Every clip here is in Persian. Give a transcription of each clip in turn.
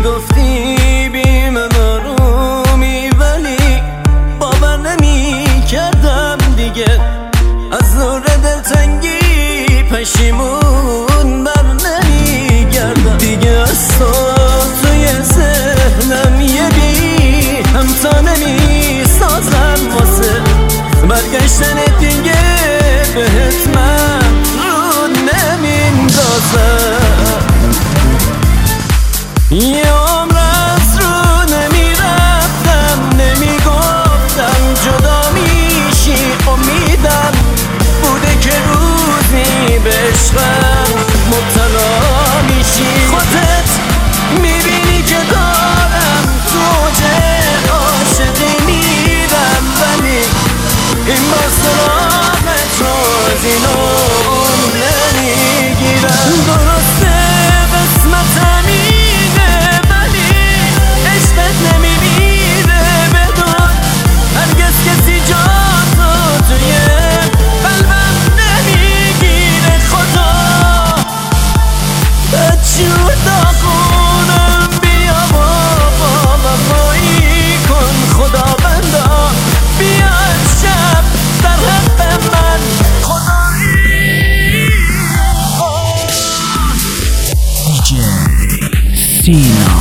میگفتی بی من آرومی ولی باور نمی کردم دیگه. از نور دلتنگی پشیمون بر نمی گردم دیگه. از تو توی ذهنم یه بی همتا نمی سازم واسه برگشتن دیگه بهت من رو نمیندازم. یه عمر از رو نمیرفتم نمیگفتم جدا میشی. امیدم بوده که روزی به عشقم مبتلا میشی. خودت میبینی که دارم تو اوج عاشقی میرم ولی این بار سراغت رو از اینو نمیگیرم. درسته قسمتم اینه ولی عشقت نمیمیره. بدون هرگز کسی جا تو توی قلبم نمیگیره. خدا بدجور داغونم بیا بابا وفایی کن. خدا بندا بیا شب در حق من خدایی. دیجی سینا.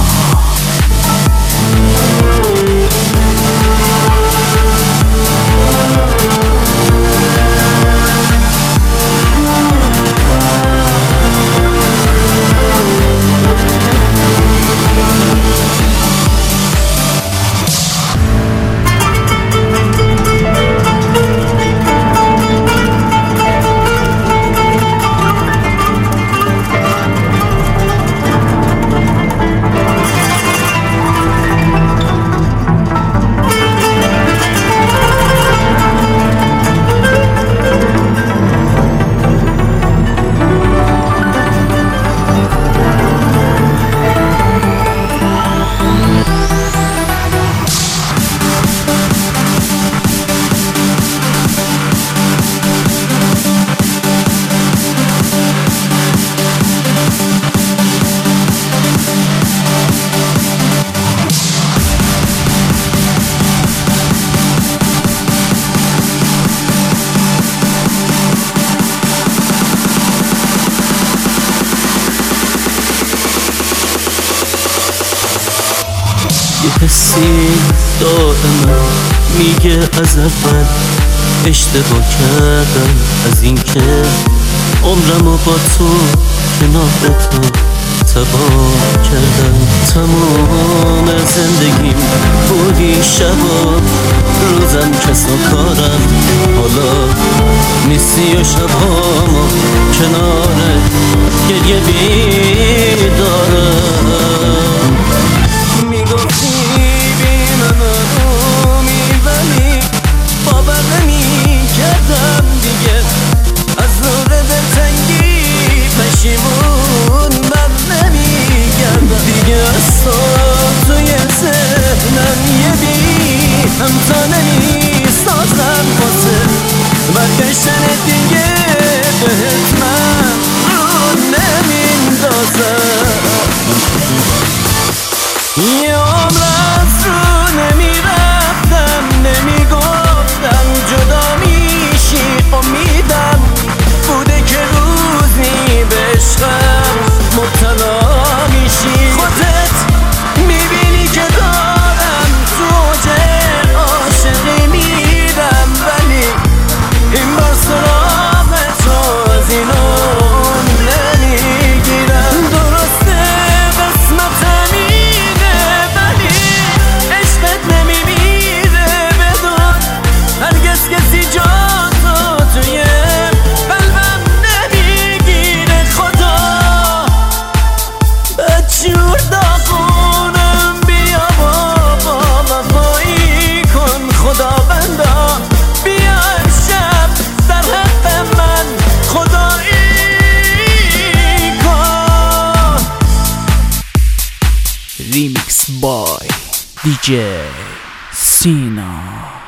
یه حسی دائما میگه از اول اشتباه کردم. از اینکه عمرمو با تو کنار تو تباه کردم. تمام زندگیم بودی شبا روزم کس و کارم. حالا نیستی و شبهامو کنار گریه بیدارم. میگفتی بی من آرومی ولی باور نمی کردم دیگه. از نور دلتنگی پشیمون بر نمی گردم دیگه. از تو توی ذهنم یه بی همتا نمی سازم واسه برگشتن دیگه بهت من رو نمیندازم. یه عمر از رو نمیرفتم نمیگفتم جدا میشی. امیدم بوده که روزی به عشقم مبتلا میشی. خودت میبینی که دارم تو اوج عاشقی میرم ولی این بار سراغت رو از اینو نمیگیرم. درسته قسمتم اینه ولی عشقت نمیمیره. بدون هرگز کسی جا تو توی قلبم نمیگیره. خدا بدجور داغونم بیا بابا وفایی کن. خدا بندا بیا شب در حق من خدایی کن. ریمیکس بای دیجی سینا.